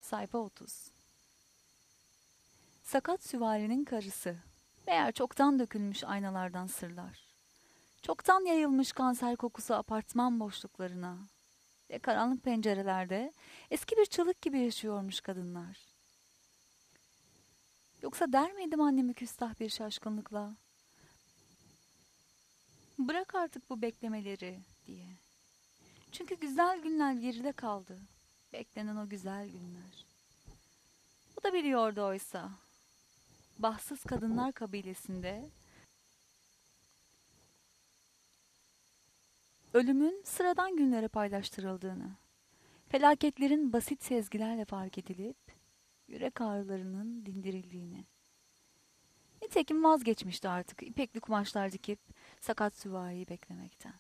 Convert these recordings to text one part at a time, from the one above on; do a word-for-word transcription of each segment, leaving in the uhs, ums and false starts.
Sayfa otuz. Sakat süvarinin karısı. Meğer çoktan dökülmüş aynalardan sırlar. Çoktan yayılmış kanser kokusu apartman boşluklarına. Ve karanlık pencerelerde eski bir çığlık gibi yaşıyormuş kadınlar. Yoksa der miydim annemi küstah bir şaşkınlıkla? Bırak artık bu beklemeleri diye. Çünkü güzel günler geride kaldı. Beklenen o güzel günler. O da biliyordu oysa. Bahtsız kadınlar kabilesinde ölümün sıradan günlere paylaştırıldığını, felaketlerin basit sezgilerle fark edilip yürek ağrılarının dindirildiğini. Nitekim vazgeçmişti artık ipekli kumaşlar dikip sakat süvariyi beklemekten.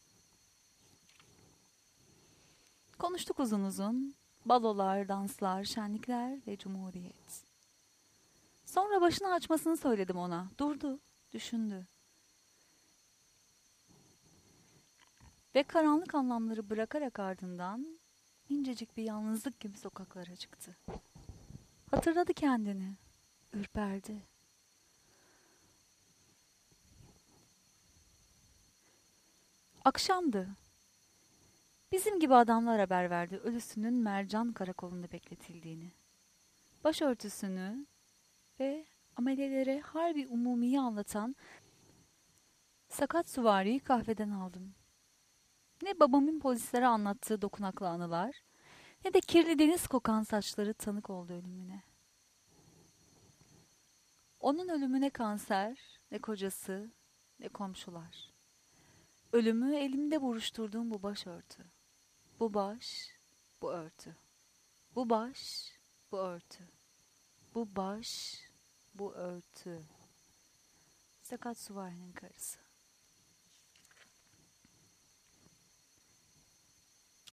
Konuştuk uzun uzun, balolar, danslar, şenlikler ve cumhuriyet. Sonra başını açmasını söyledim ona. Durdu, düşündü. Ve karanlık anlamları bırakarak ardından incecik bir yalnızlık gibi sokaklara çıktı. Hatırladı kendini, ürperdi. Akşamdı. Bizim gibi adamlar haber verdi ölüsünün mercan karakolunda bekletildiğini. Başörtüsünü ve amelelere harbi umumiyi anlatan sakat süvariyi kahveden aldım. Ne babamın polislere anlattığı dokunaklı anılar, ne de kirli deniz kokan saçları tanık oldu ölümüne. Onun ölümüne kanser, ne kocası, ne komşular. Ölümü elimde buruşturduğum bu başörtü. Bu baş, bu örtü. Bu baş, bu örtü. Bu baş, bu örtü. Sakat süvarinin karısı.